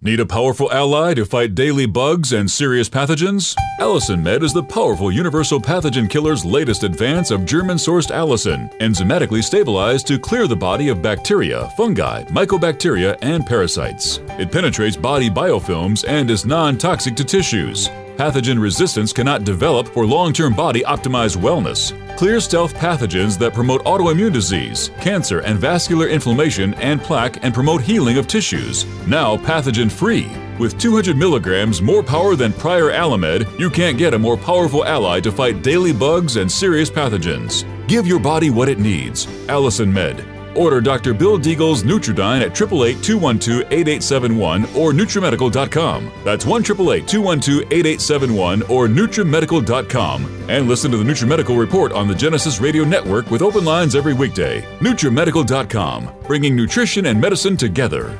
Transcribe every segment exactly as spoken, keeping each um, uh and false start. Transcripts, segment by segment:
Need a powerful ally to fight daily bugs and serious pathogens? Allicin Med is the powerful universal pathogen killer's latest advance of German-sourced allicin, enzymatically stabilized to clear the body of bacteria, fungi, mycobacteria, and parasites. It penetrates body biofilms and is non-toxic to tissues. Pathogen resistance cannot develop for long-term body-optimized wellness. Clear stealth pathogens that promote autoimmune disease, cancer and vascular inflammation and plaque and promote healing of tissues. Now pathogen-free. With two hundred milligrams more power than prior Alamed, you can't get a more powerful ally to fight daily bugs and serious pathogens. Give your body what it needs. Allicin Med. Order Doctor Bill Deagle's Nutridyne at eight eight eight, two one two, eight eight seven one or Nutrimedical dot com. That's one eight eight eight, two one two, eight eight seven one or Nutrimedical dot com. And listen to the Nutrimedical Report on the Genesis Radio Network with open lines every weekday. Nutrimedical dot com, bringing nutrition and medicine together.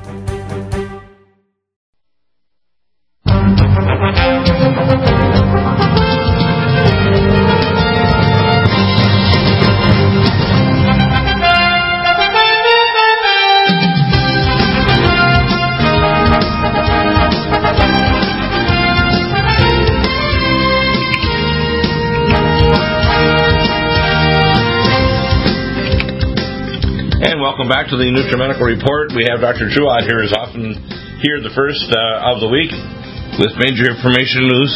Welcome back to the Nutrimedical Report. We have Doctor True out here, as often here the first uh, of the week with major information news.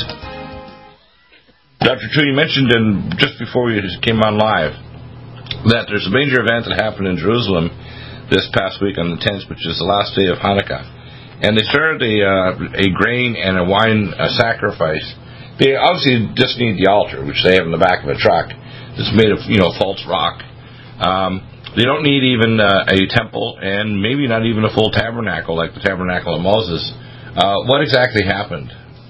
Doctor True, you mentioned in, just before we came on live that there's a major event that happened in Jerusalem this past week on the tenth, which is the last day of Hanukkah. And they started a, uh, a grain and a wine uh, sacrifice. They obviously just need the altar, which they have in the back of a truck. It's made of, you know, false rock. Um... They don't need even uh, a temple, and maybe not even a full tabernacle like the tabernacle of Moses. Uh, what exactly happened?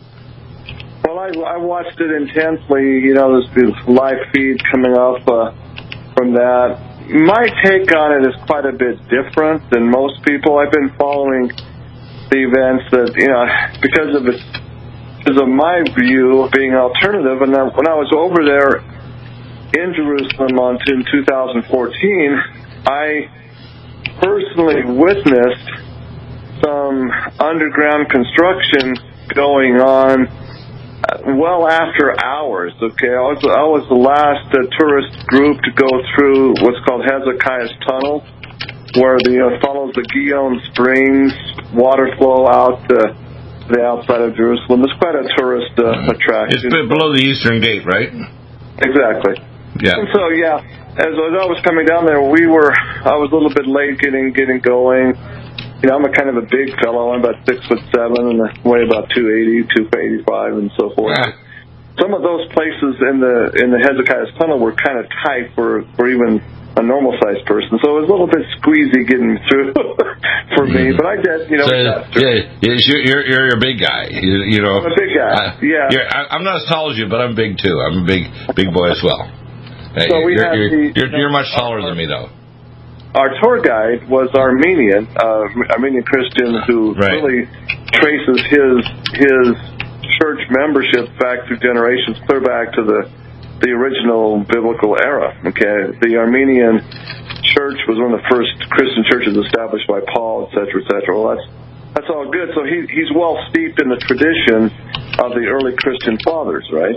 Well, I, I watched it intensely. You know, there's this live feed coming up uh, from that. My take on it is quite a bit different than most people. I've been following the events that, you know, because of its, because of my view of being alternative. And then when I was over there in Jerusalem on, in two thousand fourteen, I personally witnessed some underground construction going on well after hours. Okay, I was I was the last uh, tourist group to go through what's called Hezekiah's Tunnel, where the uh, follows the Gihon Springs water flow out uh, the outside of Jerusalem. It's quite a tourist uh, attraction. It's below the Eastern Gate, right? Exactly. Yeah. And so, yeah, as, as I was coming down there, we were, I was a little bit late getting getting going. You know, I'm a kind of a big fellow. I'm about six foot seven and I weigh about two eighty, two eighty-five, and so forth. Yeah. Some of those places in the in the Hezekiah's Tunnel were kind of tight for, for even a normal-sized person. So it was a little bit squeezy getting through for me. But I did, you know. So, yeah, you're, you're, you're a big guy. You, you know. I'm a big guy, uh, yeah. You're, I'm not as tall as you, but I'm big, too. I'm a big big boy as well. So we you're, had you're, the, you're, you're much taller than me, though. Our tour guide was Armenian, uh, Armenian Christian, who right. really traces his his church membership back through generations, clear back to the the original biblical era. Okay, the Armenian church was one of the first Christian churches established by Paul, et cetera, et cetera. Well, that's that's all good. So he he's well steeped in the tradition of the early Christian fathers, right?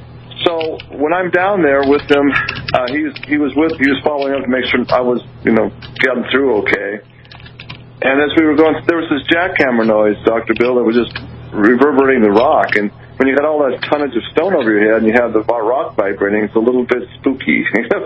So when I'm down there with him, uh, he was he was with he was following up to make sure I was, you know, getting through okay. And as we were going, there was this jackhammer noise, Doctor Bill, that was just reverberating the rock. And when you had all that tonnage of stone over your head and you had the rock vibrating, it's a little bit spooky.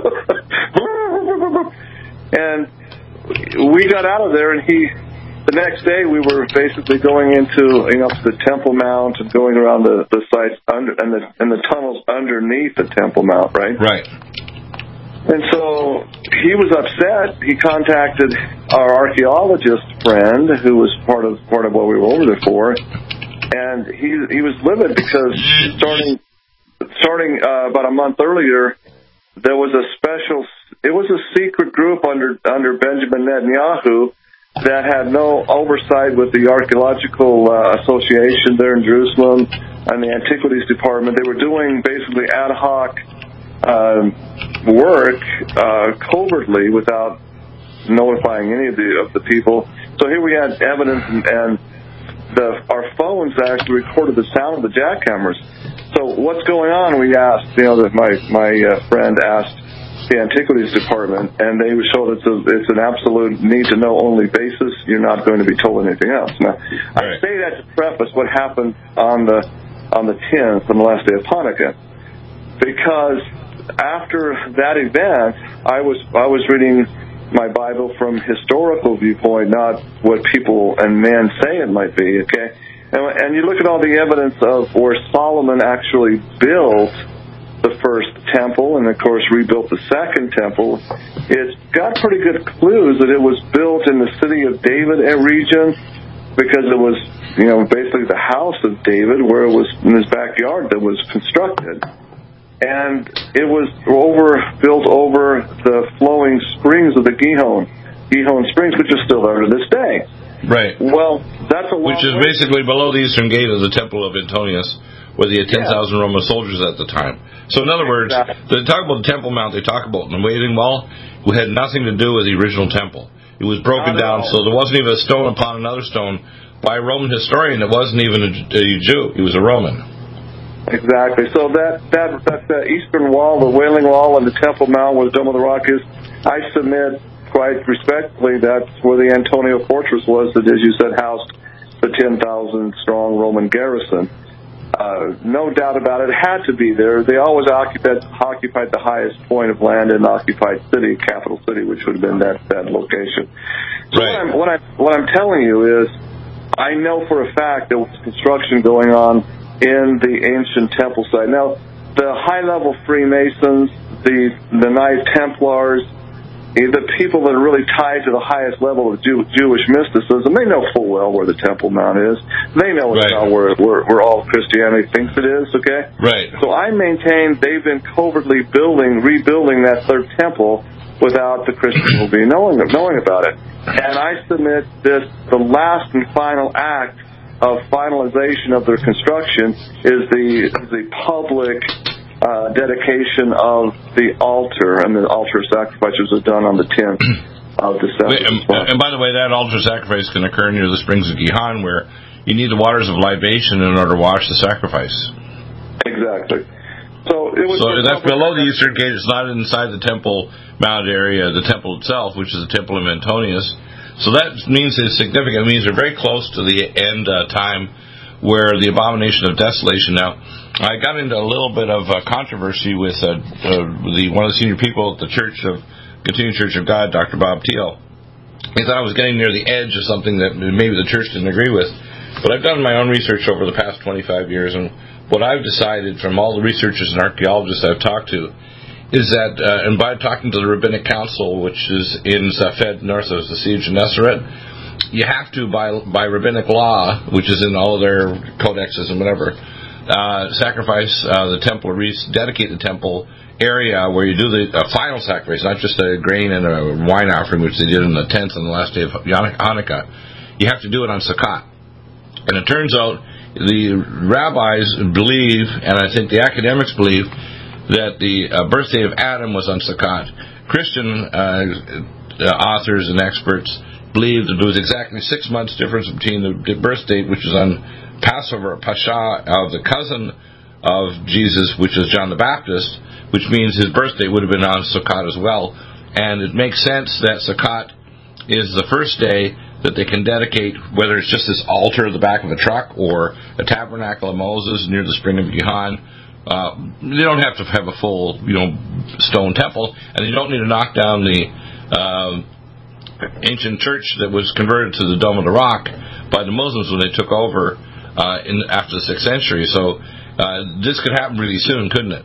And we got out of there, and he. The next day, we were basically going into, you know, the Temple Mount and going around the, the sites under and the and the tunnels underneath the Temple Mount, right? Right. And so he was upset. He contacted our archaeologist friend, who was part of part of what we were over there for, and he he was livid because starting starting uh, about a month earlier, there was a special. It was a secret group under under Benjamin Netanyahu that had no oversight with the Archaeological uh, Association there in Jerusalem and the Antiquities Department. They were doing basically ad hoc uh, work uh, covertly without notifying any of the of the people. So here we had evidence and, and the our phones actually recorded the sound of the jackhammers. So what's going on? We asked, you know, that my my uh, friend asked the Antiquities Department, and they showed it's a, it's an absolute need-to-know only basis. You're not going to be told anything else. Now, right. I say that to preface what happened on the on the tenth, on the last day of Hanukkah, because after that event, I was I was reading my Bible from historical viewpoint, not what people and men say it might be. Okay, and, and you look at all the evidence of where Solomon actually built the first temple, and of course rebuilt the second temple. It's got pretty good clues that it was built in the city of David region, because it was, you know, basically the house of David, where it was in his backyard that was constructed. And it was over built over the flowing springs of the Gihon, Gihon Springs, which is still there to this day. Right. Well, that's a long which is way. basically below the eastern gate of the Temple of Antonius, where they had ten thousand yeah. Roman soldiers at the time. So in other words, exactly. they talk about the Temple Mount, they talk about the Wailing Wall, who had nothing to do with the original temple. It was broken Not down, so there wasn't even a stone upon another stone by a Roman historian that wasn't even a, a Jew. He was a Roman. Exactly. So that that that, that eastern wall, the Wailing Wall, and the Temple Mount, where the Dome of the Rock is, I submit quite respectfully that's where the Antonia Fortress was, that, as you said, housed the ten thousand strong Roman garrison. Uh, no doubt about it, it had to be there. They always occupied, occupied the highest point of land in the occupied city, capital city, which would have been that, that location. So right. what, I'm, what, I'm, what I'm telling you is, I know for a fact there was construction going on in the ancient temple site. Now, the high-level Freemasons, the, the Knight Templars, the people that are really tied to the highest level of Jew, Jewish mysticism, they know full well where the Temple Mount is. They know it's right. not where, where, where all Christianity thinks it is, okay? Right. So I maintain they've been covertly building, rebuilding that third temple without the Christians will be knowing, knowing about it. And I submit this, the last and final act of finalization of their construction is the, is the public Uh, dedication of the altar, and the altar sacrifices was done on the tenth of December. And, and by the way, that altar sacrifice can occur near the springs of Gihon, where you need the waters of libation in order to wash the sacrifice. Exactly. So it was. So that's below the eastern gate. It's not inside the Temple Mount area, the temple itself, which is the Temple of Antonius. So that means it's significant. It means they're very close to the end uh, time where the abomination of desolation. Now, I got into a little bit of uh, controversy with uh, uh, the one of the senior people at the Church of Continuing Church of God, Doctor Bob Thiel. He thought I was getting near the edge of something that maybe the church didn't agree with. But I've done my own research over the past twenty-five years, and what I've decided from all the researchers and archaeologists I've talked to is that, uh, and by talking to the Rabbinic Council, which is in Safed, north of the Sea of Gennesaret, you have to, by by rabbinic law, which is in all of their codexes and whatever, uh, sacrifice uh, the temple, or dedicate the temple area where you do the uh, final sacrifice, not just a grain and a wine offering, which they did on the tenth and the last day of Hanukkah. You have to do it on Sukkot. And it turns out the rabbis believe, and I think the academics believe, that the uh, birthday of Adam was on Sukkot. Christian uh, authors and experts believe that there was exactly six months difference between the birth date, which is on Passover, Pascha, of the cousin of Jesus, which is John the Baptist, which means his birthday would have been on Sukkot as well. And it makes sense that Sukkot is the first day that they can dedicate, whether it's just this altar at the back of a truck or a tabernacle of Moses near the spring of Gihon. Uh, they don't have to have a full, you know, stone temple, and they don't need to knock down the uh, ancient church that was converted to the Dome of the Rock by the Muslims when they took over uh, in after the sixth century. So uh, this could happen really soon, couldn't it?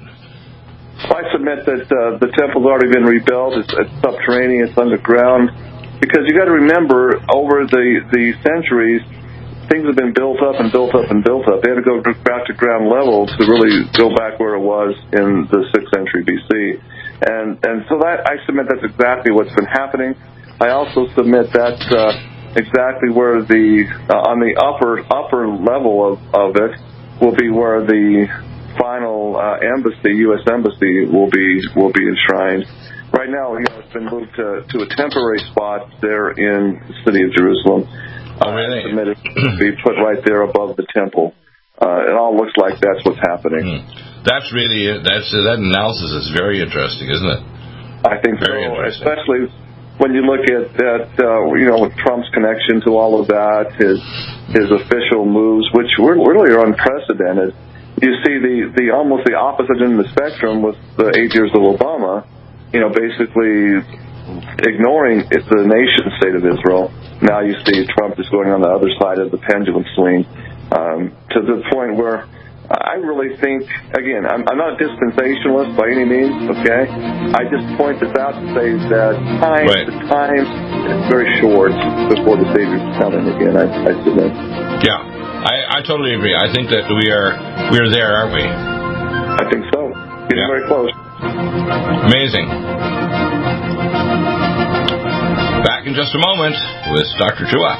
I submit that uh, the temple's already been rebuilt. It's, it's subterranean. It's underground. Because you got to remember, over the, the centuries, things have been built up and built up and built up. They had to go back to ground level to really go back where it was in the sixth century B C. And and so that I submit that's exactly what's been happening. I also submit that's uh, exactly where the uh, on the upper upper level of, of it will be where the final uh, embassy, U S embassy, will be will be enshrined. Right now, you know, it's been moved to, to a temporary spot there in the city of Jerusalem. Oh, really? Submitted to be put right there above the temple. Uh, it all looks like that's what's happening. Hmm. That's really that's uh, that analysis is very interesting, isn't it? I think very so, especially when you look at that, uh, you know, with Trump's connection to all of that, his his official moves, which were, really are unprecedented. You see the, the almost the opposite end of the spectrum with the eight years of Obama, you know, basically ignoring it's the nation state of Israel. Now you see Trump is going on the other side of the pendulum swing, um, to the point where I really think, again, I'm, I'm not a dispensationalist by any means, okay? I just point this out to say that time, right. the time is very short before the Savior's coming again, I, I submit. Yeah, I, I totally agree. I think that we are we are there, aren't we? I think so. Getting yeah. very close. Amazing. Back in just a moment with Doctor Chua.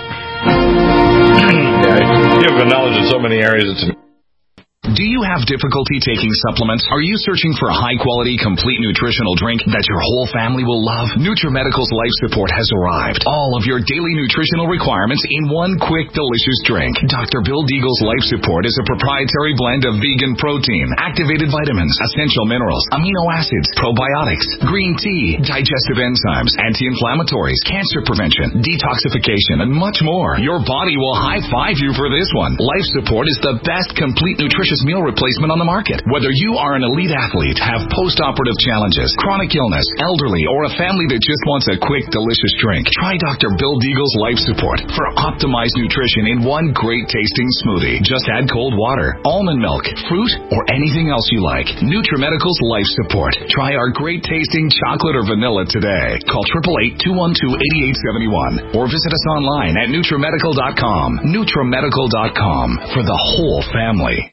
Yeah, you have knowledge in so many areas, it's amazing. Do you have difficulty taking supplements? Are you searching for a high-quality, complete nutritional drink that your whole family will love? NutriMedical's Life Support has arrived. All of your daily nutritional requirements in one quick, delicious drink. Doctor Bill Deagle's Life Support is a proprietary blend of vegan protein, activated vitamins, essential minerals, amino acids, probiotics, green tea, digestive enzymes, anti-inflammatories, cancer prevention, detoxification, and much more. Your body will high-five you for this one. Life Support is the best complete nutrition meal replacement on the market. Whether you are an elite athlete, have post-operative challenges, chronic illness, elderly, or a family that just wants a quick, delicious drink, try Doctor Bill Deagle's Life Support for optimized nutrition in one great-tasting smoothie. Just add cold water, almond milk, fruit, or anything else you like. NutriMedical's Life Support. Try our great-tasting chocolate or vanilla today. Call eight eight eight, two one two, eight eight seven one or visit us online at NutriMedical dot com. NutriMedical dot com for the whole family.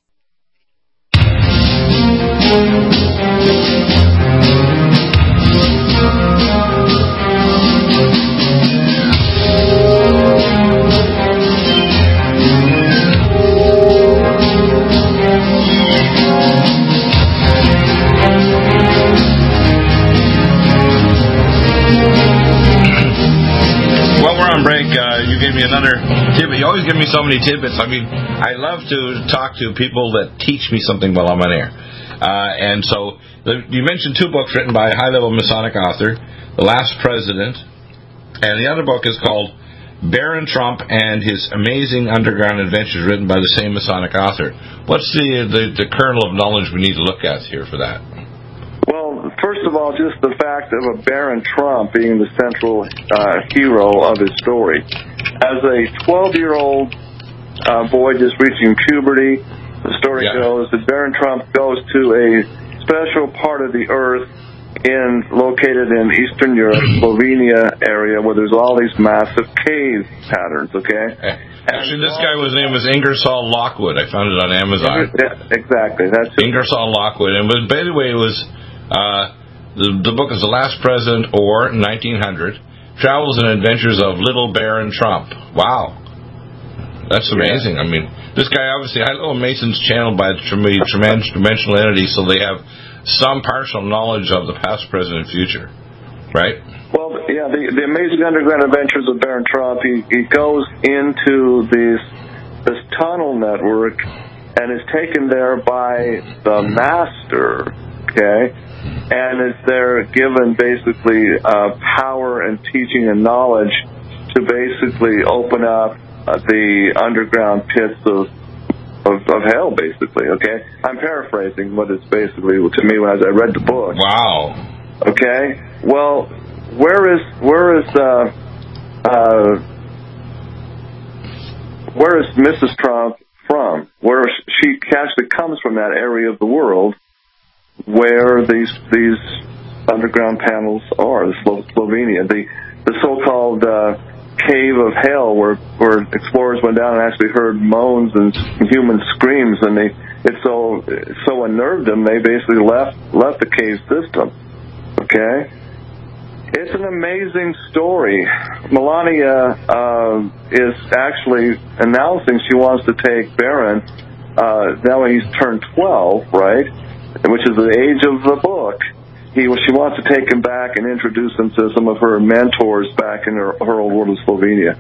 Break, uh, you gave me another tidbit. You always give me so many tidbits. I mean, I love to talk to people that teach me something while I'm on air. Uh, and so, the, you mentioned two books written by a high-level Masonic author, The Last President, and the other book is called Baron Trump and His Amazing Underground Adventures, written by the same Masonic author. What's the, the, the kernel of knowledge we need to look at here for that? Well, first of all, just the fact of a Baron Trump being the central uh, hero of his story. As a twelve-year-old uh, boy just reaching puberty, the story yeah. goes that Baron Trump goes to a special part of the earth in located in Eastern Europe, Slovenia area, where there's all these massive cave patterns, okay? Actually, this guy was name was Ingersoll Lockwood. I found it on Amazon. Yeah, exactly. That's it. Ingersoll Lockwood. And was, by the way, it was... Uh, the, the book is The Last President, or nineteen hundred, Travels and Adventures of Little Baron Trump. Wow. That's amazing. I mean, this guy obviously, I know Mason's channeled by a dimensional entity, so they have some partial knowledge of the past, present, and future. Right? Well, yeah, the, the Amazing Underground Adventures of Baron Trump, he, he goes into this, this tunnel network and is taken there by the master, okay? And is there given basically uh, power and teaching and knowledge to basically open up uh, the underground pits of, of of hell, basically. Okay, I'm paraphrasing what it's basically to me as I read the book. Wow. Okay. Well, where is where is uh, uh, where is Missus Trump from? Where she actually comes from, that area of the world where these these underground panels are, the Slo- Slovenia, the the so-called uh, cave of hell, where where explorers went down and actually heard moans and human screams, and they it so it so unnerved them they basically left left the cave system. Okay, it's an amazing story. Melania uh, is actually announcing she wants to take Baron. Uh, now he's turned twelve, right? Which is the age of the book. He, she wants to take him back and introduce him to some of her mentors back in her, her old world of Slovenia.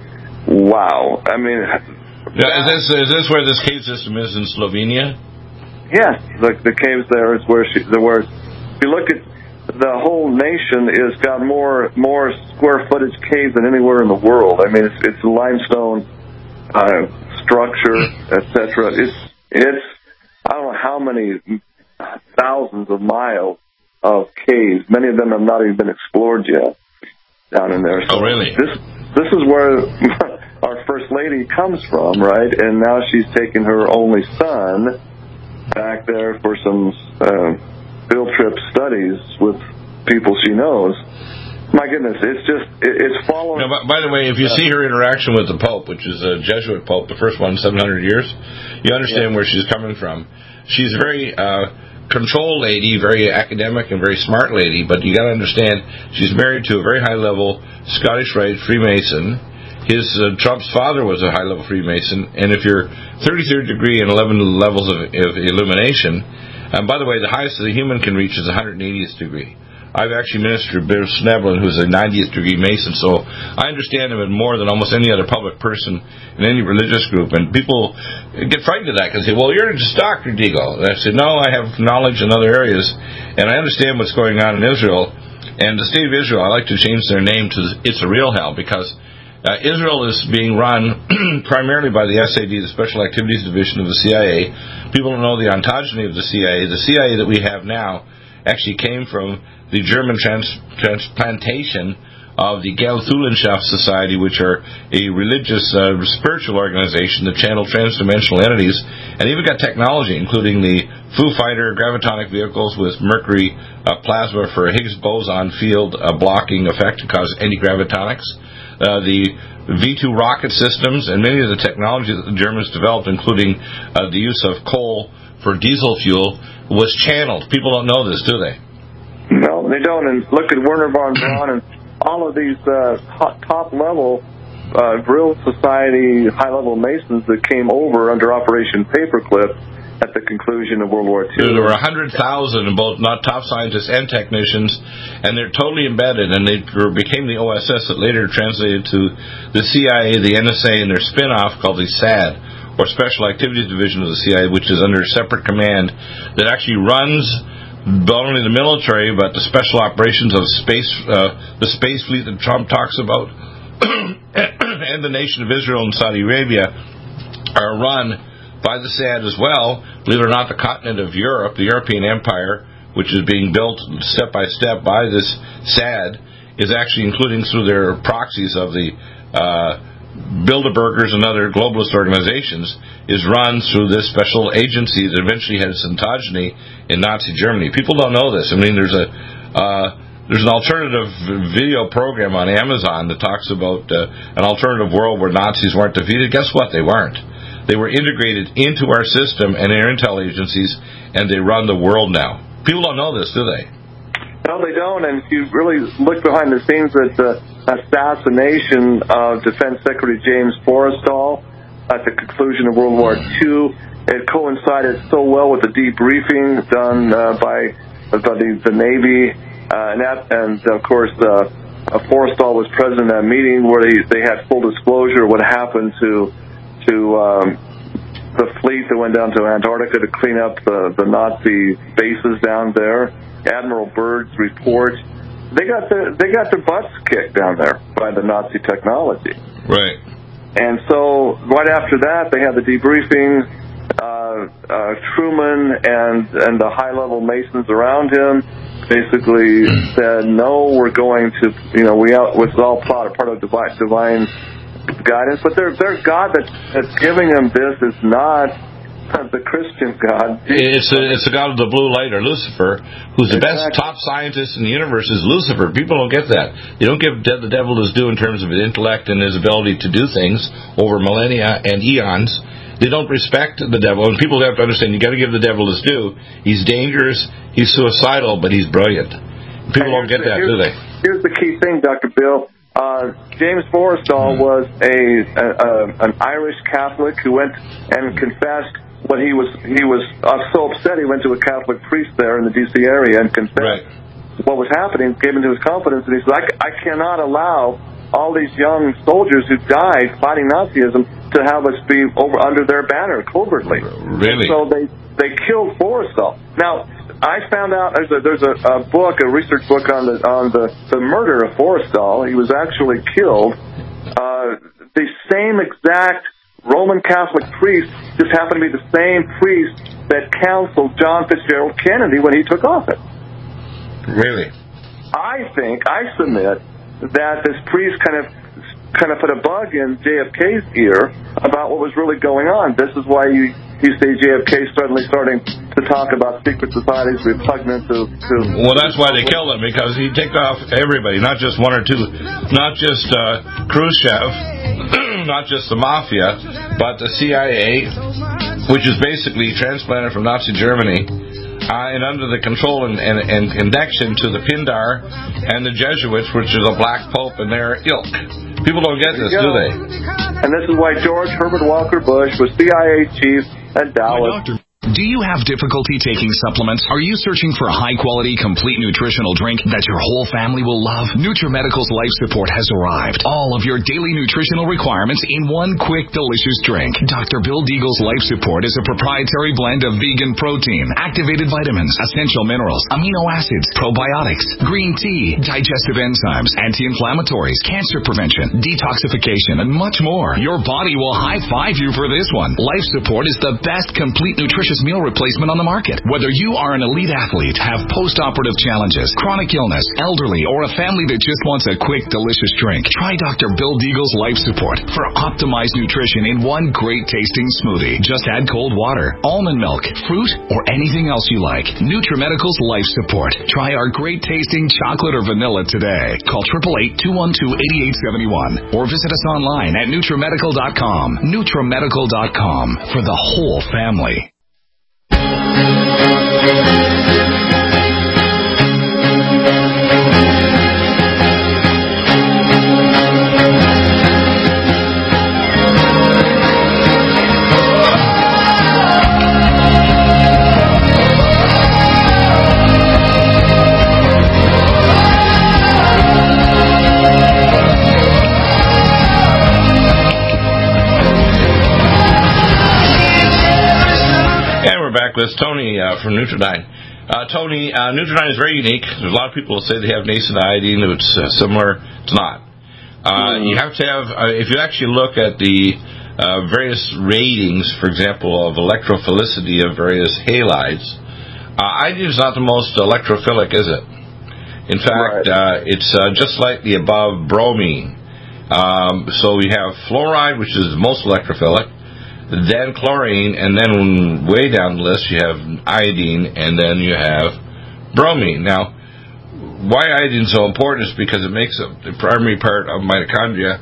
wow. I mean, yeah, is this is this where this cave system is in Slovenia? Yes, the the caves there is where she the where. If you look at the whole nation, is got more more square footage caves than anywhere in the world. I mean, it's it's limestone uh, structure, et cetera. It's it's I don't know how many thousands of miles of caves. Many of them have not even been explored yet down in there. So oh, really? This this is where our First Lady comes from, right? And now she's taking her only son back there for some uh, field trip studies with people she knows. My goodness, it's just, it, it's following... Now, by, by the way, if you uh, see her interaction with the Pope, which is a Jesuit Pope, the first one in seven hundred years, you understand yeah. where she's coming from. She's a very uh, controlled lady, very academic and very smart lady, but you got to understand, she's married to a very high-level Scottish Rite Freemason. His uh, Trump's father was a high-level Freemason, and if you're thirty-third degree and eleven levels of, of illumination, and by the way, the highest the human can reach is one hundred eightieth degree. I've actually ministered to Bill Schneblin, who's a ninetieth degree Mason, so I understand him more than almost any other public person in any religious group. And people get frightened of that because they say, well, you're just Doctor Deagle. And I said, no, I have knowledge in other areas, and I understand what's going on in Israel. And the state of Israel, I like to change their name to It's a Real Hell, because uh, Israel is being run primarily by the S A D, the Special Activities Division of the C I A. People don't know the ontogeny of the C I A. The C I A that we have now actually came from the German trans- transplantation of the Gelthullenschaft Society, which are a religious, uh, spiritual organization that channel transdimensional entities, and even got technology, including the Foo Fighter gravitonic vehicles with mercury uh, plasma for a Higgs boson field uh, blocking effect to cause anti-gravitonics, uh, the V two rocket systems, and many of the technology that the Germans developed, including uh, the use of coal for diesel fuel, was channeled. People don't know this, do they? No, they don't. And look at Werner von Braun and all of these uh, top-level uh, Vril Society high-level Masons that came over under Operation Paperclip at the conclusion of World War Two. There were one hundred thousand, both not top scientists and technicians, and they're totally embedded, and they became the O S S that later translated to the C I A, the N S A, and their spin-off called the S A D, or Special Activities Division of the C I A, which is under separate command that actually runs not only the military, but the special operations of space, uh, the space fleet that Trump talks about, and the nation of Israel and Saudi Arabia are run by the S A D as well. Believe it or not, the continent of Europe, the European Empire, which is being built step by step by this S A D, is actually including through their proxies of the uh, Bilderbergers and other globalist organizations, is run through this special agency that eventually had its ontogeny in Nazi Germany. People don't know this. I mean, there's a uh, there's an alternative video program on Amazon that talks about uh, an alternative world where Nazis weren't defeated. Guess what? They weren't. They were integrated into our system and our intel agencies, and they run the world now. People don't know this, do they? No, they don't. And if you really look behind the scenes at the assassination of Defense Secretary James Forrestal at the conclusion of World War Two, it coincided so well with the debriefing done uh, by, by the, the Navy, uh, and, that, and of course uh, Forrestal was present in that meeting where they, they had full disclosure of what happened to to um, the fleet that went down to Antarctica to clean up the, the Nazi bases down there. Admiral Byrd's report. They got their they got their butts kicked down there by the Nazi technology. Right. And so right after that, they had the debriefing. Uh, uh, Truman and and the high level Masons around him basically said, "No, we're going to, you know, we out was all part part of divine divine guidance, but their their God that that's giving them this is not the Christian God. It's a, it's the God of the blue light, or Lucifer, who's the exactly. best top scientist in the universe is Lucifer. People don't get that. They don't give the devil his due in terms of his intellect and his ability to do things over millennia and eons. They don't respect the devil, and people have to understand, you got to give the devil his due. He's dangerous, he's suicidal, but he's brilliant. People don't get the, that, do they? Here's the key thing, Doctor Bill. Uh, James Forrestal mm-hmm. was a, a, a an Irish Catholic who went and confessed what he was. He was uh, so upset he went to a Catholic priest there in the D C area and confessed right. what was happening, gave him to his confidence, and he said, I, I cannot allow all these young soldiers who died fighting Nazism to have us be over under their banner covertly. Really? So they they killed Forrestal. Now, I found out there's a there's a, a book, a research book on the on the, the murder of Forrestal. He was actually killed. Uh, the same exact Roman Catholic priest just happened to be the same priest that counseled John Fitzgerald Kennedy when he took office. Really? I think, I submit, that this priest kind of kind of put a bug in J F K's ear about what was really going on. This is why you, you see J F K suddenly starting to talk about secret societies repugnant to, to... Well, that's why they killed him, because he ticked off everybody, not just one or two, not just uh, Khrushchev, not just the Mafia, but the C I A, which is basically transplanted from Nazi Germany, uh, and under the control and, and, and connection to the Pindar and the Jesuits, which is a black pope and their ilk. People don't get this, do they? And this is why George Herbert Walker Bush was C I A chief at Dallas. Do you have difficulty taking supplements? Are you searching for a high-quality, complete nutritional drink that your whole family will love? NutriMedical's Life Support has arrived. All of your daily nutritional requirements in one quick, delicious drink. Doctor Bill Deagle's Life Support is a proprietary blend of vegan protein, activated vitamins, essential minerals, amino acids, probiotics, green tea, digestive enzymes, anti-inflammatories, cancer prevention, detoxification, and much more. Your body will high-five you for this one. Life Support is the best complete nutritious meal replacement on the market. Whether you are an elite athlete, have post-operative challenges, chronic illness, elderly, or a family that just wants a quick, delicious drink, try Doctor Bill Deagle's Life Support for optimized nutrition in one great-tasting smoothie. Just add cold water, almond milk, fruit, or anything else you like. NutriMedical's Life Support. Try our great-tasting chocolate or vanilla today. Call eight eight eight, two one two, eight eight seven one or visit us online at NutriMedical dot com. NutriMedical dot com for the whole family. With Tony uh, from Nutridyne. Uh, Tony, uh, Nutridyne is very unique. There's a lot of people who say they have nascent iodine. It's uh, similar. It's not. Uh, mm. You have to have, uh, if you actually look at the uh, various ratings, for example, of electrophilicity of various halides, uh, iodine is not the most electrophilic, is it? In fact, right. uh, it's uh, just slightly above bromine. Um, so we have fluoride, which is the most electrophilic, then chlorine, and then way down the list you have iodine, and then you have bromine. Now, why iodine is so important is because it makes up the primary part of mitochondria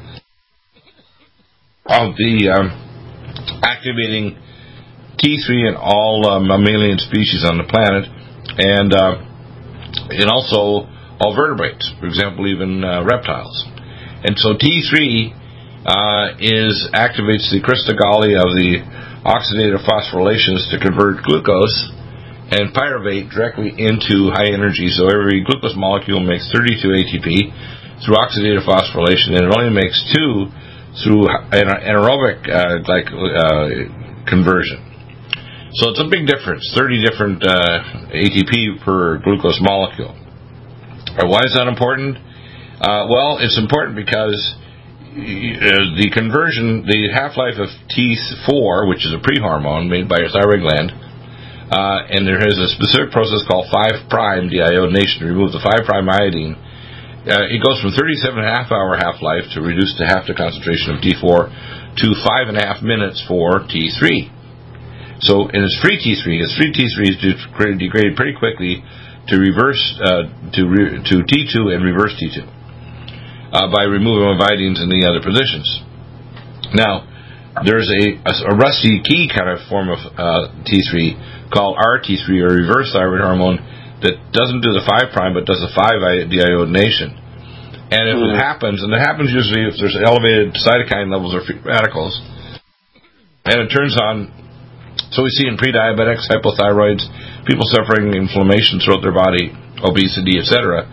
of the um, activating T three in all uh, mammalian species on the planet, and uh, and also all vertebrates, for example, even uh, reptiles. And so T three Uh, is activates the crystal Golgi of the oxidative phosphorylations to convert glucose and pyruvate directly into high energy. So every glucose molecule makes thirty-two A T P through oxidative phosphorylation, and it only makes two through anaerobic uh, like uh, conversion. So it's a big difference, thirty different uh, A T P per glucose molecule. Uh, why is that important? Uh, well, it's important because Uh, the conversion, the half-life of T four, which is a pre-hormone made by your thyroid gland, uh, and there is a specific process called five prime deiodination to remove the five prime iodine. Uh, it goes from thirty-seven and a half hour half-life to reduce to half the concentration of T four to five and a half minutes for T three. So, in its free T three, its free T three is degraded pretty quickly to reverse uh, to re- to T two and reverse T two. Uh, by removing of iodines in the other positions. Now, there's a, a, a rusty key kind of form of uh, T three called R T three, or reverse thyroid hormone, that doesn't do the five prime but does the five deiodination. And if mm. it happens, and it happens usually if there's elevated cytokine levels or free radicals, and it turns on, so we see in pre-diabetics, hypothyroids, people suffering inflammation throughout their body, obesity, et cetera,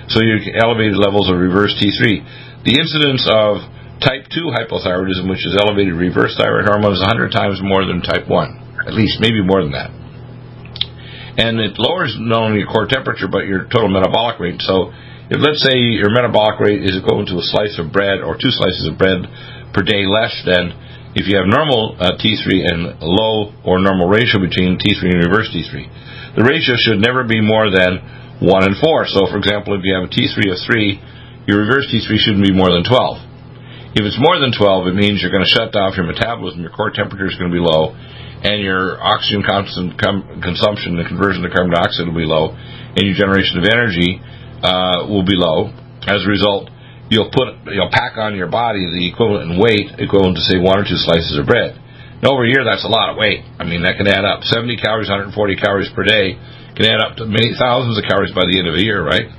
So your elevated levels of reverse T three. The incidence of type two hypothyroidism, which is elevated reverse thyroid hormone, is one hundred times more than type one. At least, maybe more than that. And it lowers not only your core temperature, but your total metabolic rate. So if, let's say, your metabolic rate is equivalent to a slice of bread or two slices of bread per day less than if you have normal uh, T three and low or normal ratio between T three and reverse T three. The ratio should never be more than one and four. So, for example, if you have a T three of three, your reverse T three shouldn't be more than twelve. If it's more than twelve, it means you're going to shut off your metabolism, your core temperature is going to be low, and your oxygen constant com- consumption, the conversion to carbon dioxide will be low, and your generation of energy uh, will be low. As a result, you'll put you'll pack on your body the equivalent in weight, equivalent to, say, one or two slices of bread. Now, over a year, that's a lot of weight. I mean, that can add up. seventy calories, one hundred forty calories per day can add up to many thousands of calories by the end of a year, right?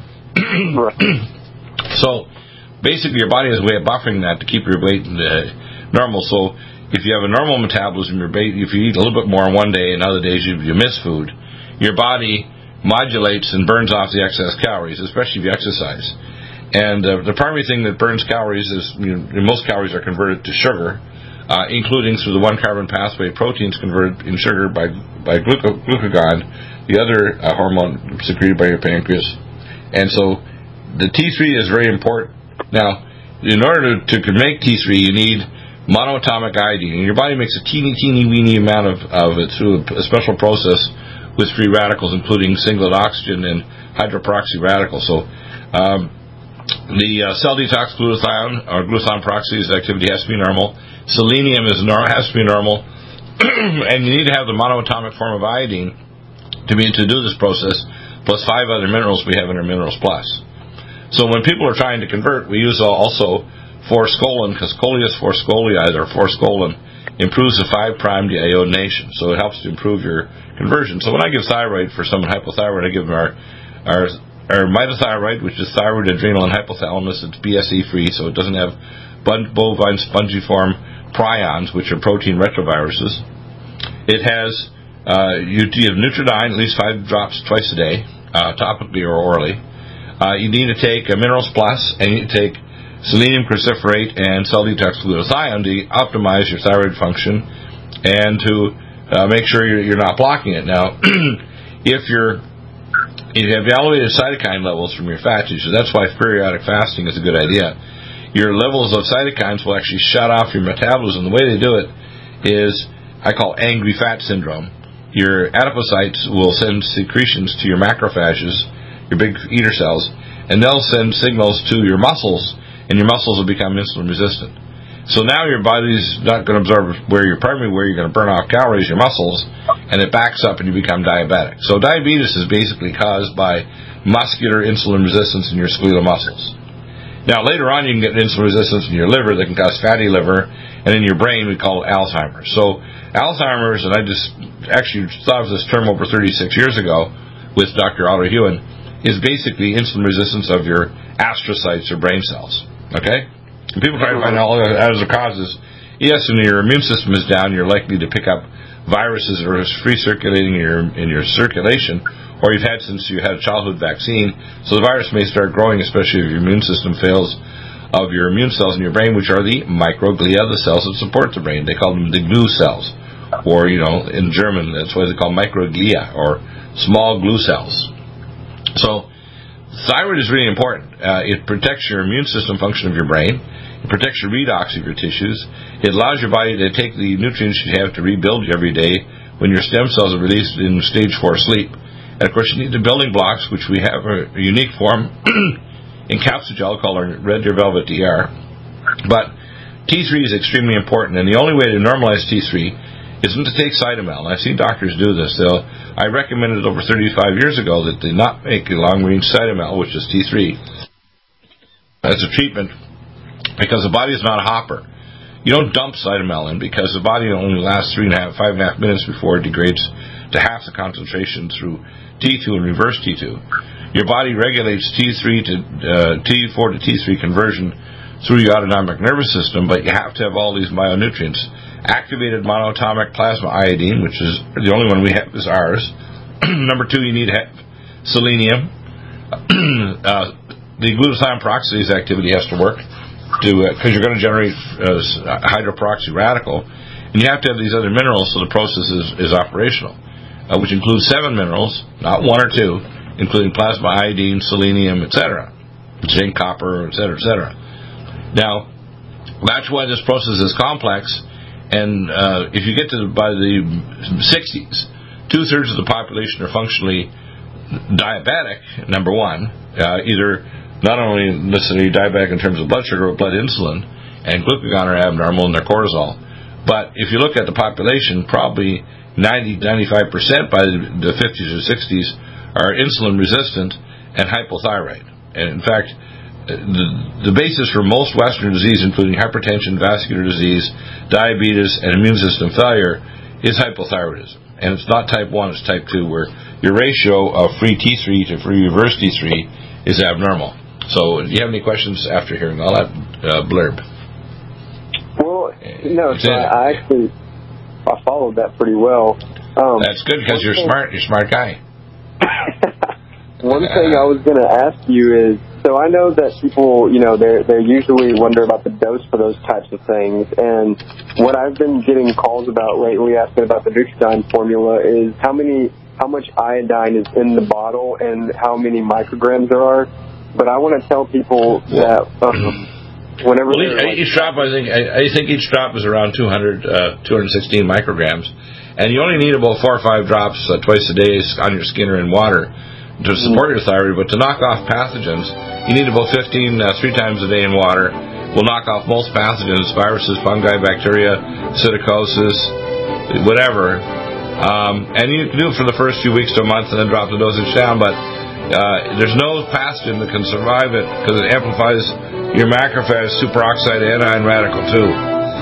So, basically, your body has a way of buffering that to keep your weight uh, normal. So, if you have a normal metabolism, your ba- if you eat a little bit more on one day and other days you, you miss food, your body modulates and burns off the excess calories, especially if you exercise. And uh, the primary thing that burns calories is, you know, most calories are converted to sugar, uh, including through the one-carbon pathway. Proteins converted in sugar by by gluc- glucagon, the other uh, hormone secreted by your pancreas. And so the T three is very important. Now, in order to, to make T three, you need monoatomic iodine. And your body makes a teeny, teeny, weeny amount of, of it through a, a special process with free radicals, including singlet oxygen and hydroperoxy radicals. So um, the uh, cell detox glutathione, or glutathione peroxidase activity has to be normal. Selenium is nor- has to be normal. And you need to have the monoatomic form of iodine to be able to do this process, plus five other minerals we have in our Minerals Plus. So when people are trying to convert, we use also forskolin, because coleus forskolii, or forskolin, improves the five prime deiodination, so it helps to improve your conversion. So when I give thyroid for someone hypothyroid, I give them our our, our mitothyroid, which is thyroid, adrenal, and hypothalamus. It's B S E free, so it doesn't have bovine spongiform prions, which are protein retroviruses. It has uh, you, you have Nutridyne, at least five drops twice a day, uh, topically or orally. Uh, you need to take a Minerals Plus, and you need to take selenium cruciferate and cell detox glutathione to optimize your thyroid function and to uh, make sure you're, you're not blocking it. Now, if you're if you have elevated cytokine levels from your fat tissue, that's why periodic fasting is a good idea. Your levels of cytokines will actually shut off your metabolism. The way they do it is, I call angry fat syndrome. Your adipocytes will send secretions to your macrophages, your big eater cells, and they'll send signals to your muscles, and your muscles will become insulin resistant. So now your body's not going to absorb where you're primary, where you're going to burn off calories, your muscles, and it backs up and you become diabetic. So diabetes is basically caused by muscular insulin resistance in your skeletal muscles. Now later on you can get insulin resistance in your liver that can cause fatty liver, and in your brain we call it Alzheimer's. So Alzheimer's, and I just actually thought of this term over thirty-six years ago with Doctor Otto Hewen, is basically insulin resistance of your astrocytes or brain cells. Okay? And people try to find out as the causes. Yes, when your immune system is down, you're likely to pick up viruses that are free circulating in your, in your circulation, or you've had since you had a childhood vaccine. So the virus may start growing, especially if your immune system fails of your immune cells in your brain, which are the microglia, the cells that support the brain. They call them the glue cells, or, you know, in German, that's why they call microglia, or small glue cells. So thyroid is really important. Uh, it protects your immune system function of your brain. It protects your redox of your tissues. It allows your body to take the nutrients you have to rebuild you every day when your stem cells are released in stage four sleep. And of course you need the building blocks, which we have a unique form in Capsugel called our Red Deer Velvet D R. But T three is extremely important, and the only way to normalize T three isn't to take Cytomel. I've seen doctors do this. They'll, I recommended over thirty-five years ago that they not make a long-range Cytomel, which is T three, as a treatment, because the body is not a hopper. You don't dump Cytomel in, because the body only lasts three and a half, five and a half minutes before it degrades to half the concentration through T two and reverse T two. Your body regulates T three to uh, T four to T three conversion through your autonomic nervous system, but you have to have all these myonutrients. Activated monoatomic plasma iodine, which is the only one we have, is ours. Number two, you need to have selenium. uh, the glutathione peroxidase activity has to work to because uh, you're going to generate uh, hydroperoxy radical, and you have to have these other minerals so the process is, is operational, uh, which includes seven minerals, not one or two, including plasma iodine, selenium, et cetera, zinc, copper, et cetera, et cetera. Now, that's why this process is complex, and uh, if you get to the, by the sixties, two-thirds of the population are functionally diabetic, number one, uh, either not only necessarily diabetic in terms of blood sugar, but blood insulin, and glucagon are abnormal in their cortisol. But if you look at the population, probably ninety to ninety-five percent by the fifties or sixties are insulin resistant and hypothyroid. And in fact, the, the basis for most Western disease, including hypertension, vascular disease, diabetes, and immune system failure, is hypothyroidism. And it's not type one, it's type two, where your ratio of free T three to free reverse T three is abnormal. So, do you have any questions after hearing all that uh, blurb? Well, no, so I, I actually I followed that pretty well. Um, That's good because you're thing, smart. You're a smart guy. One thing I was going to ask you is, so I know that people, you know, they they usually wonder about the dose for those types of things, and what I've been getting calls about lately, asking about the Nutridyne formula, is how many, how much iodine is in the bottle and how many micrograms there are. But I want to tell people that um, whenever well, each, like, each drop, I think, I, I think each drop is around two hundred, uh, two hundred sixteen micrograms, and you only need about four or five drops uh, twice a day on your skin or in water to support your thyroid. But to knock off pathogens, you need about fifteen uh, three times a day in water. Will knock off most pathogens, viruses, fungi, bacteria, psittacosis, whatever. Um, and you can do it for the first few weeks to a month and then drop the dosage down. But uh, there's no pathogen that can survive it because it amplifies your macrophage superoxide anion radical too.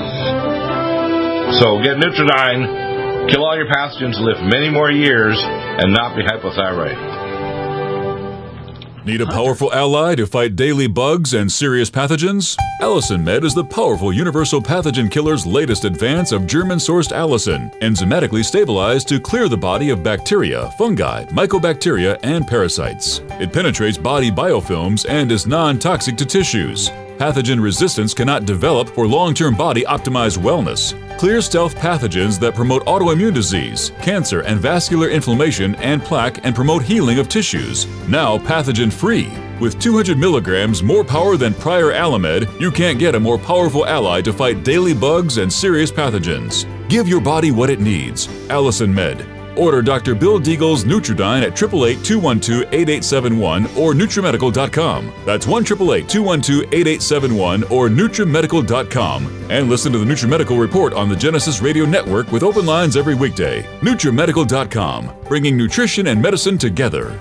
So get Nutridyne, kill all your pathogens, live many more years, and not be hypothyroid. Need a powerful ally to fight daily bugs and serious pathogens? Allicin Med is the powerful universal pathogen killer's latest advance of German-sourced allicin, enzymatically stabilized to clear the body of bacteria, fungi, mycobacteria, and parasites. It penetrates body biofilms and is non-toxic to tissues. Pathogen resistance cannot develop for long-term body-optimized wellness. Clear stealth pathogens that promote autoimmune disease, cancer and vascular inflammation and plaque and promote healing of tissues. Now pathogen-free. With two hundred milligrams more power than prior Alamed, you can't get a more powerful ally to fight daily bugs and serious pathogens. Give your body what it needs. Allicin Med. Order Doctor Bill Deagle's Nutridyne at eight eight eight, two one two, eight eight seven one or Nutrimedical dot com. That's one eight eight eight, two one two, eight eight seven one or Nutrimedical dot com. And listen to the Nutrimedical Report on the Genesis Radio Network with open lines every weekday. Nutrimedical dot com, bringing nutrition and medicine together.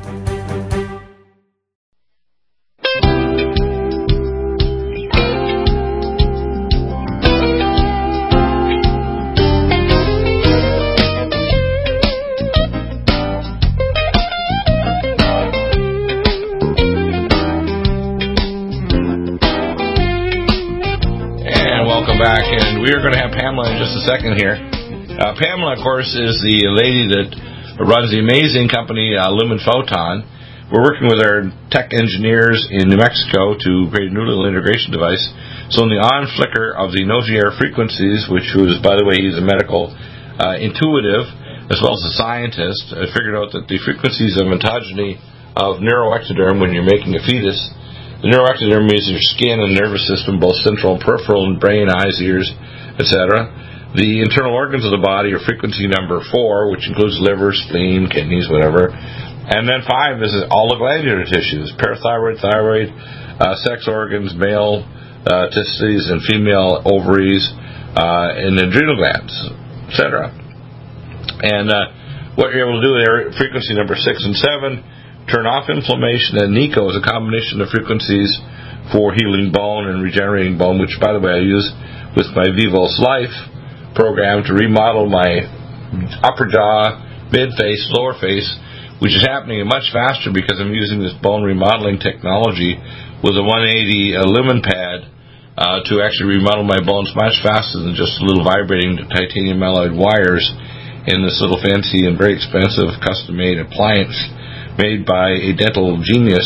Back, and we are going to have Pamela in just a second here. Uh, Pamela, of course, is the lady that runs the amazing company uh, Lumen Photon. We're working with our tech engineers in New Mexico to create a new little integration device. So in the on flicker of the Nogier frequencies, which was, by the way, he's a medical uh, intuitive as well as a scientist, I figured out that the frequencies of ontogeny of neuroectoderm when you're making a fetus. The neuroectoderm is your skin and nervous system, both central and peripheral, and brain, eyes, ears, et cetera. The internal organs of the body are frequency number four, which includes liver, spleen, kidneys, whatever. And then five is all the glandular tissues, parathyroid, thyroid, uh, sex organs, male uh, testes and female ovaries, uh, and adrenal glands, et cetera. And uh, what you're able to do there, frequency number six and seven, turn off inflammation, and NICO is a combination of frequencies for healing bone and regenerating bone, which, by the way, I use with my Vivos Life program to remodel my upper jaw, mid-face, lower face, which is happening much faster because I'm using this bone remodeling technology with a one eighty uh, lumen pad uh, to actually remodel my bones much faster than just little vibrating titanium alloyed wires in this little fancy and very expensive custom-made appliance made by a dental genius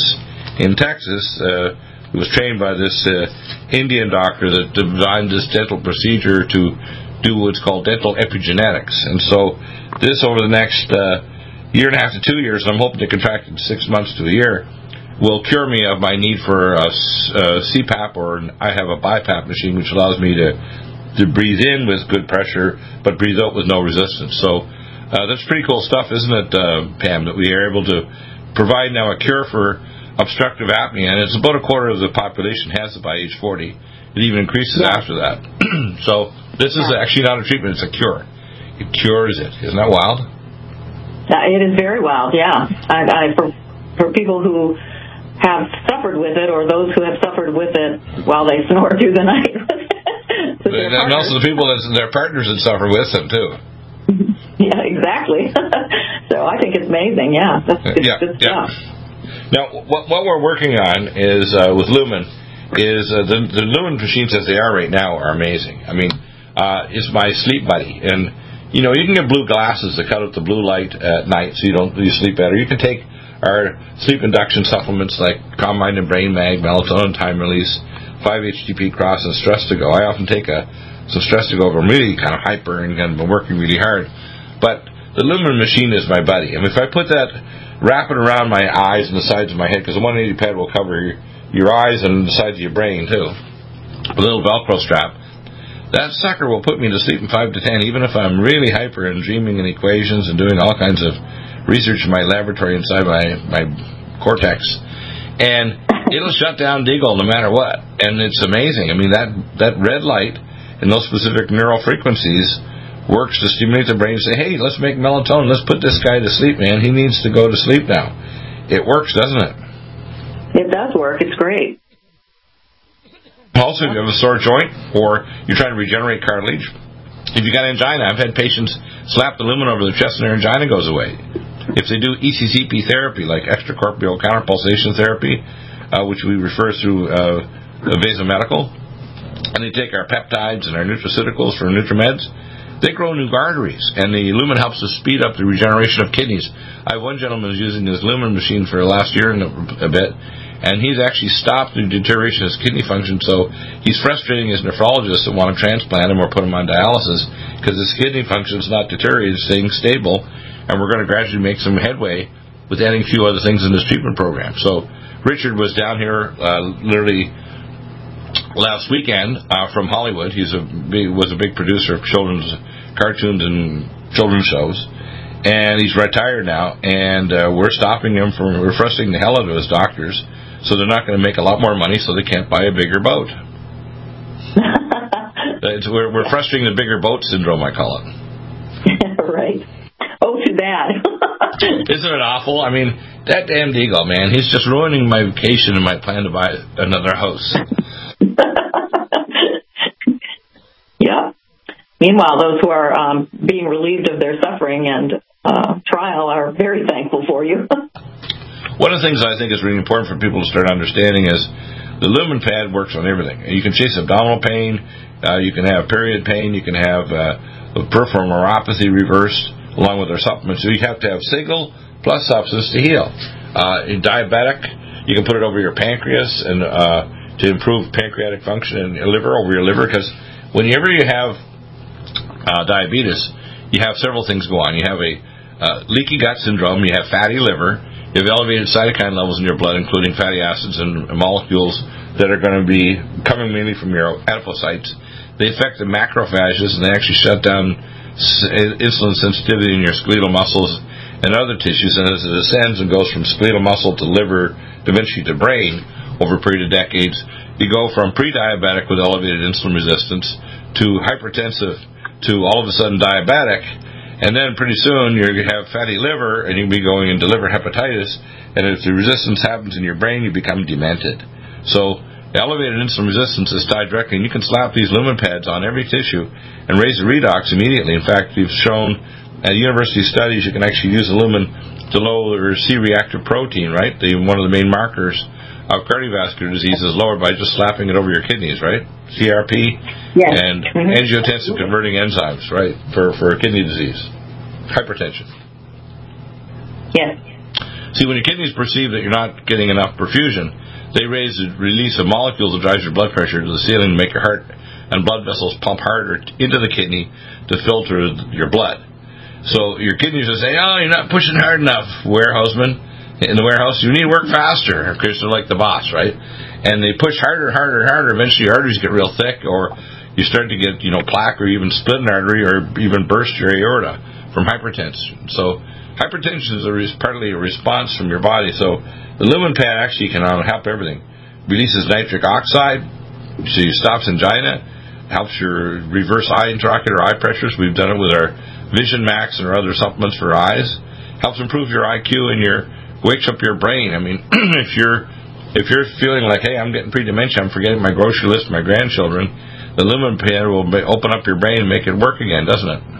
in Texas, uh, who was trained by this uh, Indian doctor that designed this dental procedure to do what's called dental epigenetics. And so this over the next uh, year and a half to two years, I'm hoping to contract in six months to a year, will cure me of my need for a, a C PAP, or I have a BiPAP machine, which allows me to, to breathe in with good pressure, but breathe out with no resistance. So uh, that's pretty cool stuff, isn't it, uh, Pam, that we are able to provide now a cure for obstructive apnea, and it's about a quarter of the population has it by age forty. It even increases yeah. after that. So this is yeah. actually not a treatment, it's a cure. It cures it. Isn't that wild? Yeah, it is very wild, yeah. I, I, for, for people who have suffered with it, or those who have suffered with it while they snore through the night. And also the people that their partners that suffer with them, too. Yeah, exactly. So I think it's amazing, yeah. That's good, yeah, good yeah. stuff. Now, what, what we're working on is, uh, with Lumen, is uh, the, the Lumen machines as they are right now are amazing. I mean, uh, it's my sleep buddy. And, you know, you can get blue glasses that cut out the blue light at night so you don't you sleep better. You can take our sleep induction supplements like Combine and Brain Mag, melatonin, time release, five H T P cross, and Stress to Go. I often take a, some Stress to Go if I'm really kind of hyper and I've been working really hard. But the Lumen machine is my buddy. I mean, if I put that, wrap it around my eyes and the sides of my head, because the one eighty pad will cover your, your eyes and the sides of your brain, too. A little Velcro strap. That sucker will put me to sleep in five to ten, even if I'm really hyper and dreaming in equations and doing all kinds of research in my laboratory inside my, my cortex. And it'll shut down Deagle no matter what. And it's amazing. I mean, that, that red light and those specific neural frequencies works to stimulate the brain and say, hey, let's make melatonin, let's put this guy to sleep, man. He needs to go to sleep now. It works, doesn't it? It does work. It's great. Also, if you have a sore joint or you're trying to regenerate cartilage, if you got angina, I've had patients slap the lumen over their chest and their angina goes away. If they do E C C P therapy, like extracorporeal counterpulsation therapy, uh, which we refer through uh, Vasomedical, and they take our peptides and our nutraceuticals for NutriMeds, they grow new arteries, and the Lumen helps to speed up the regeneration of kidneys. I have one gentleman who's using his Lumen machine for the last year and a, a bit, and he's actually stopped the deterioration of his kidney function, so he's frustrating his nephrologists that want to transplant him or put him on dialysis because his kidney function is not deteriorated, it's staying stable, and we're going to gradually make some headway with adding a few other things in this treatment program. So Richard was down here uh, literally last weekend uh, from Hollywood. He's a big, was a big producer of children's cartoons and children's shows, and he's retired now, and uh, we're stopping him from, we're frustrating the hell out of his doctors, so they're not going to make a lot more money, so they can't buy a bigger boat. it's, we're, we're frustrating the bigger boat syndrome, I call it. Right. Oh, too bad. Isn't it awful? I mean, that damn Deagle, man, he's just ruining my vacation and my plan to buy another house. Yeah. Meanwhile, those who are um, being relieved of their suffering and uh, trial are very thankful for you. One of the things I think is really important for people to start understanding is the Lumen pad works on everything. You can chase abdominal pain, uh, you can have period pain, you can have uh, peripheral neuropathy reversed along with our supplements. So you have to have single plus substance to heal. Uh, in diabetic, you can put it over your pancreas and uh, to improve pancreatic function and your liver, over your liver, because whenever you have uh, diabetes, you have several things go on. You have a uh, leaky gut syndrome, you have fatty liver, you have elevated cytokine levels in your blood, including fatty acids and molecules that are going to be coming mainly from your adipocytes. They affect the macrophages, and they actually shut down insulin sensitivity in your skeletal muscles and other tissues, and as it ascends and goes from skeletal muscle to liver, eventually to brain, over a period of decades, you go from pre-diabetic with elevated insulin resistance to hypertensive to all of a sudden diabetic, and then pretty soon you're going to have fatty liver, and you'll be going into liver hepatitis, and if the resistance happens in your brain, you become demented. So elevated insulin resistance is tied directly, and you can slap these Lumen pads on every tissue and raise the redox immediately. In fact, we've shown at university studies you can actually use the Lumen to lower C-reactive protein, right? The, one of the main markers of cardiovascular disease is lowered by just slapping it over your kidneys, right? C R P yes. and mm-hmm. angiotensin converting enzymes, right, for, for kidney disease, hypertension. Yes. See, when your kidneys perceive that you're not getting enough perfusion, they raise the release of molecules that drives your blood pressure to the ceiling to make your heart and blood vessels pump harder into the kidney to filter your blood. So your kidneys will say, oh, you're not pushing hard enough, warehouseman. In the warehouse, you need to work faster, because they're like the boss, right? And they push harder, harder, harder. Eventually your arteries get real thick, or you start to get, you know, plaque, or even split an artery, or even burst your aorta from hypertension. So hypertension is a, partly a response from your body. So the lumen pad actually can help everything. Releases nitric oxide, so you stops angina, helps your reverse eye intraocular eye pressures. We've done it with our Vision Max and our other supplements for eyes. Helps improve your I Q and your wakes up your brain. I mean, if you're if you're feeling like, hey, I'm getting pre-dementia, I'm forgetting my grocery list, my grandchildren, the lumen pad will open up your brain and make it work again, doesn't it?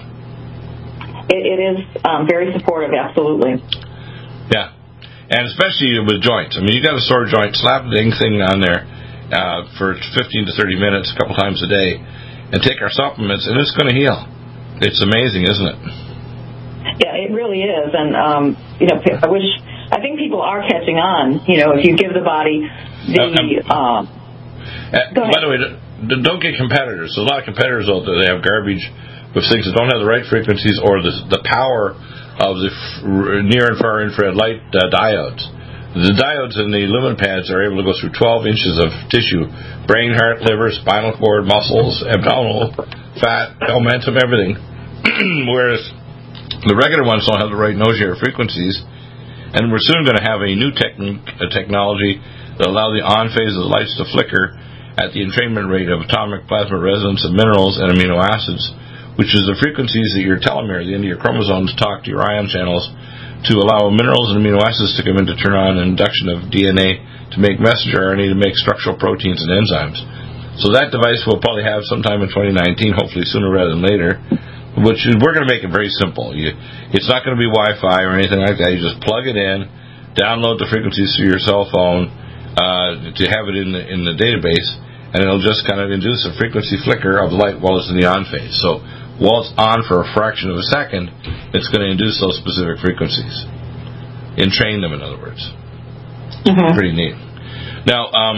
It, it is um, very supportive, absolutely. Yeah, and especially with joints. I mean, you got a sore joint, slap the dang thing on there uh, for fifteen to thirty minutes, a couple times a day, and take our supplements, and it's going to heal. It's amazing, isn't it? Yeah, it really is, and um, you know, I wish. I think people are catching on. You know, if you give the body the. Uh, um, uh, by the way, don't get competitors. There's a lot of competitors out there. They have garbage with things that don't have the right frequencies or the the power of the f- near and far infrared light uh, diodes. The diodes in the lumen pads are able to go through twelve inches of tissue: brain, heart, liver, spinal cord, muscles, abdominal fat, omentum, everything. Whereas the regular ones don't have the right noisier frequencies. And we're soon going to have a new technique, a technology that allows the on phase of the lights to flicker at the entrainment rate of atomic plasma resonance of minerals and amino acids, which is the frequencies that your telomere, the end of your chromosomes, talk to your ion channels to allow minerals and amino acids to come in to turn on an induction of D N A to make messenger R N A to make structural proteins and enzymes. So that device we'll probably have sometime in twenty nineteen, hopefully sooner rather than later. Which is, we're going to make it very simple. You, it's not going to be Wi-Fi or anything like that. You just plug it in, download the frequencies to your cell phone uh, to have it in the in the database, and it'll just kind of induce a frequency flicker of light while it's in the on phase. So while it's on for a fraction of a second, it's going to induce those specific frequencies. Entrain them, in other words. Mm-hmm. Pretty neat. Now, um,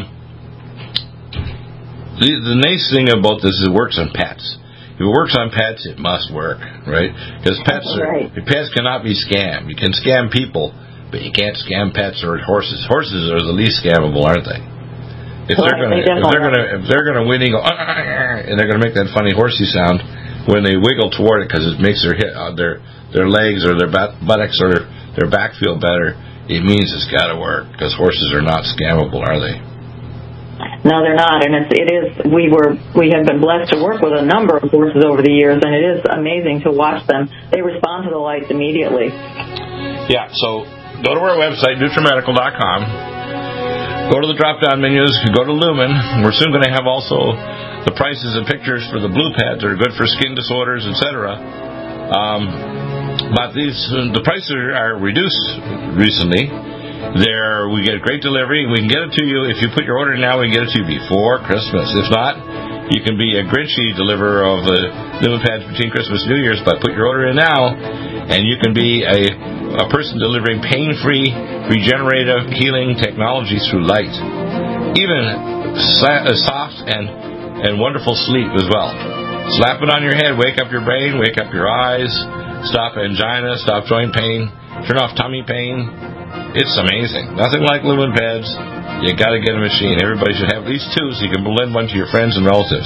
the, the nice thing about this is it works on pets. If it works on pets, it must work, right? Because pets are, right. pets cannot be scammed. You can scam people, but you can't scam pets or horses. Horses are the least scammable, aren't they? If they're going to, if they're going to, if they're going to whinny, go, and they're going to make that funny horsey sound when they wiggle toward it because it makes their hit, uh, their their legs or their buttocks or their back feel better. It means it's got to work because horses are not scammable, are they? No, they're not, and it's, it is. We were we have been blessed to work with a number of horses over the years, and it is amazing to watch them. They respond to the lights immediately. Yeah, so go to our website, NutriMedical dot com. Go to the drop-down menus. Go to Lumen. We're soon going to have also the prices and pictures for the blue pads that are good for skin disorders, et cetera. Um, but these the prices are reduced recently. There, we get great delivery. We can get it to you. If you put your order now, we can get it to you before Christmas. If not, you can be a Grinchy deliverer of the lumen pads between Christmas and New Year's, but put your order in now, and you can be a, a person delivering pain-free, regenerative healing technologies through light. Even sa- soft and, and wonderful sleep as well. Slap it on your head, wake up your brain, wake up your eyes, stop angina, stop joint pain, turn off tummy pain. It's amazing. Nothing like lumen pads. You got to get a machine. Everybody should have at least two so you can lend one to your friends and relatives.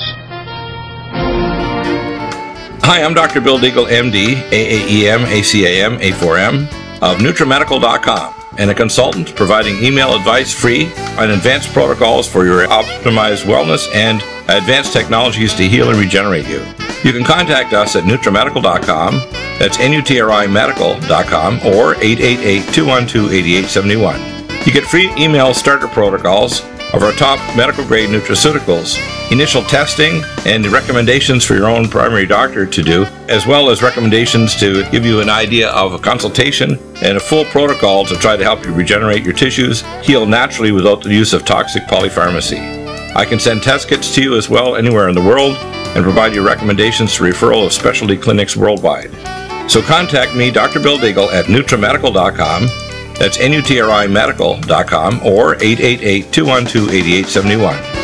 Hi, I'm Doctor Bill Deagle, M D, A A E M, A C A M, A four M, of NutriMedical dot com, and a consultant providing email advice free on advanced protocols for your optimized wellness and advanced technologies to heal and regenerate you. You can contact us at NutriMedical dot com, that's N U T R I medical dot com, or eight eight eight, two one two, eight eight seven one. You get free email starter protocols of our top medical-grade nutraceuticals, initial testing, and recommendations for your own primary doctor to do, as well as recommendations to give you an idea of a consultation and a full protocol to try to help you regenerate your tissues, heal naturally without the use of toxic polypharmacy. I can send test kits to you as well anywhere in the world and provide you recommendations to referral of specialty clinics worldwide. So contact me, Doctor Bill Deagle, at NutriMedical dot com, That's N U T R I medical dot com or eight eight eight, two one two, eight eight seven one.